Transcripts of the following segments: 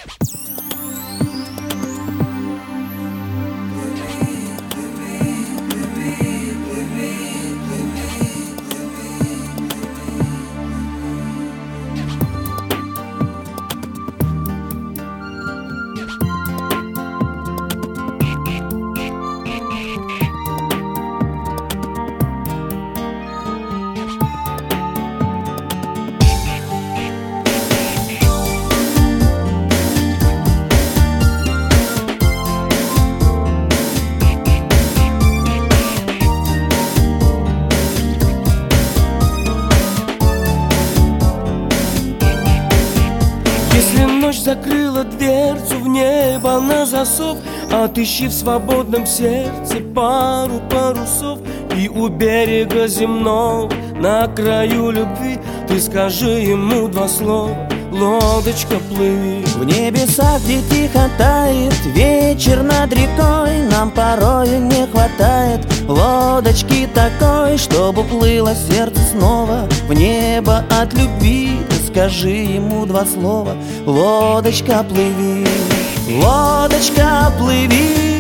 Если ночь закрыла дверцу в небо на засов, отыщи в свободном сердце пару парусов, и у берега земного на краю любви ты скажи ему два слова: лодочка, плыви. В небесах, где тихо тает вечер над рекой, нам порою не хватает лодочки такой, чтобы плыло сердце снова в небо от любви. Ты скажи ему два слова: лодочка, плыви. Лодочка, плыви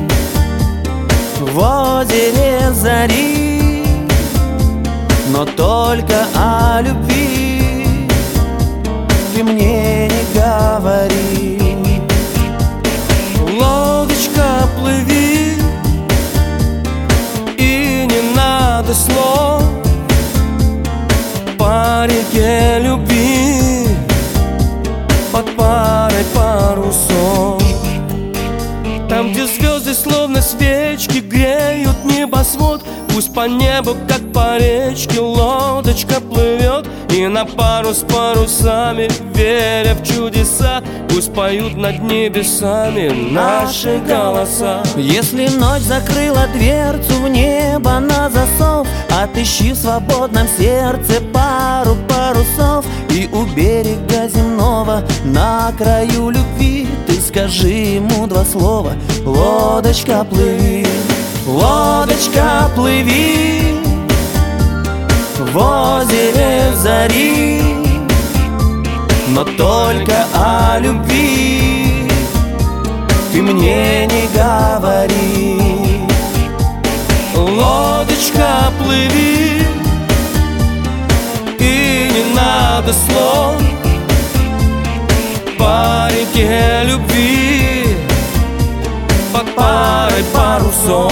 в озере зари, но только о любви ты мне не говори. Лодочка, плыви, и не надо слов по реке любви под парой парусов. Там, где звезды словно свечки греют небосвод, пусть по небу, как по речке, лодочка плывет, и на пару с парусами, веря в чудеса, пусть поют над небесами наши голоса. Если ночь закрыла дверцу в небо на засов, отыщи в свободном сердце пару парусов, и у берега земного на краю любви ты скажи ему два слова: лодочка, плыви. Лодочка, плыви в озере зари, но только о любви ты мне не говори. Лодочка, плыви, и не надо слов по реке любви под парой парусов.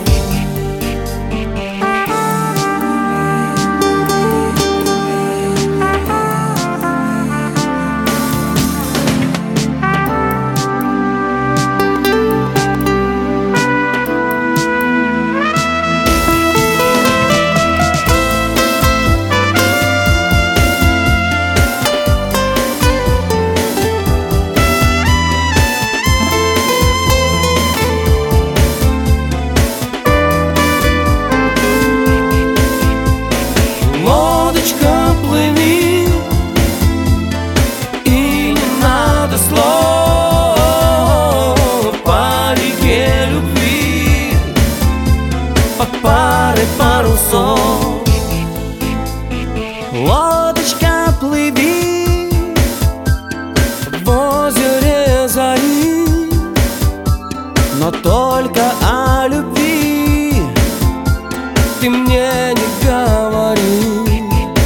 Лодочка, плыви в озере зари, но только о любви ты мне не говори.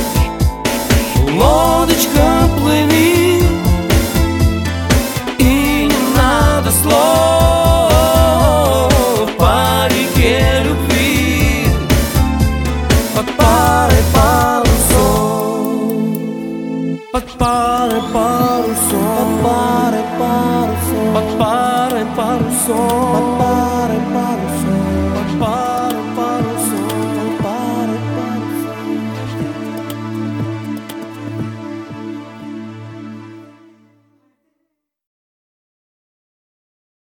Лодочка, плыви, и не надо слов по реке любви под парой парусов, под парой парусов, под парой парусов, под парой парусов.